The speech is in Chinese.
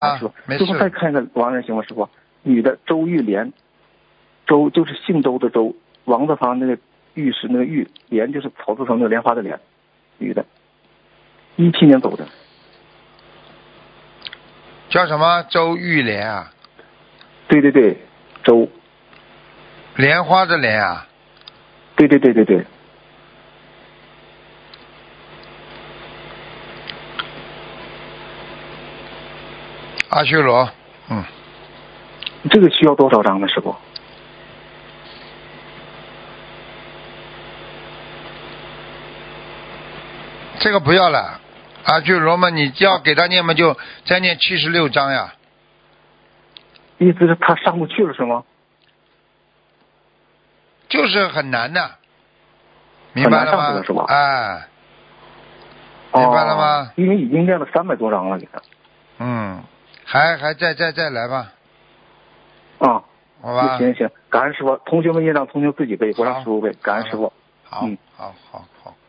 师傅， 没师傅再看一个亡人行吗？师傅，女的周玉莲，周就是姓周的周，王字旁那个玉是那个玉，莲就是草字头那个莲花的莲，女的，17年走的。 叫什么？周玉莲啊？ 对对对，周。 莲花的莲啊？ 对对对对对。 阿修罗， 这个需要多少张呢，师傅？ 这个不要了，阿修罗嘛，你要给他念嘛，就再念76章呀。 意思是他上不去了是吗？ 就是很难的，明白了吗？ 很难上去了是吧？ 哎，明白了吗？ 因为已经念了300多章了，给他。 还再来吧。 啊， 好吧。 行，感恩师傅。同学们也让同学自己背，不让师傅背。感恩师傅。 好。